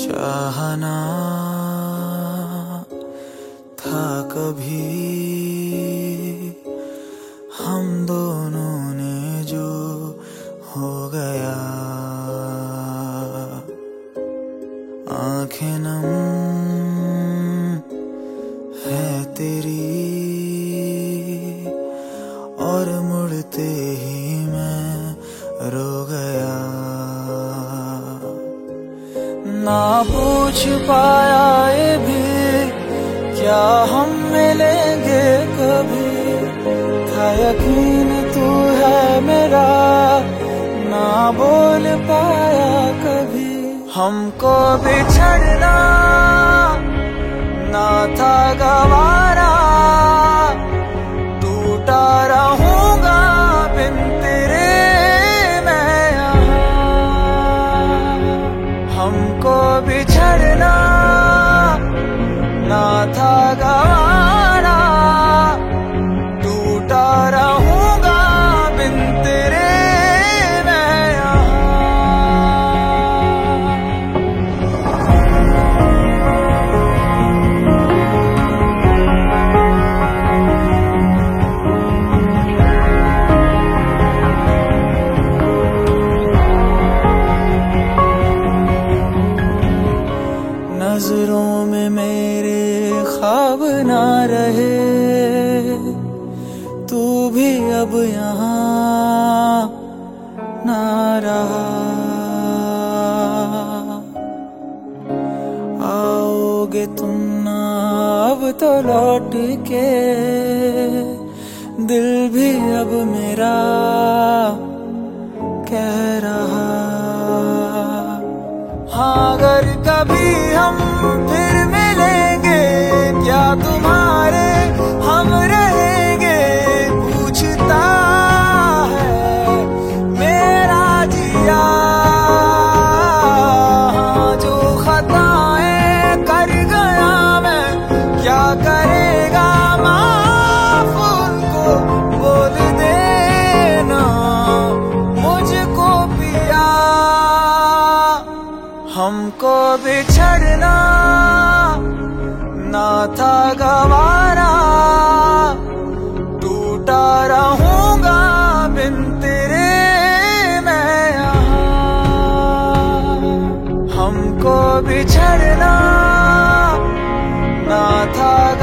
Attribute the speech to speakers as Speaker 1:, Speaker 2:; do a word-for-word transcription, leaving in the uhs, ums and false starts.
Speaker 1: चाहना था कभी हम दोनों ने जो हो गया, आंखें नम है तेरी और मुड़ते ही मैं रो गया। ना पूछ पाया ये भी क्या हम मिलेंगे कभी, था यकीन तू है मेरा, ना बोल पाया कभी। हमको बिछड़ना ना था गवारा, टूटा रहूंगा बिन तेरे मैं यहाँ। हमको बिछड़ना ना था गवारा, टूटा रहूंगा बिन तेरे मैं यहाँ। नजरों में मेरे ख्वाब ना रहे, तू भी अब यहाँ ना रहा। आओगे तुम ना अब तो लौट के, दिल भी अब मेरा कह रहा। हाँ अगर कभी हम फिर मिलेंगे, क्या तुम्हारे हम रहेंगे, पूछता है मेरा जिया। हाँ जो खताएं कर गया मैं, क्या करेगा माफ उनको बोल देना मुझको पिया। हमको बिछड़ना ना था गवारा, टूटा रहूंगा बिन तेरे मैं यहाँ। हमको बिछड़ना ना था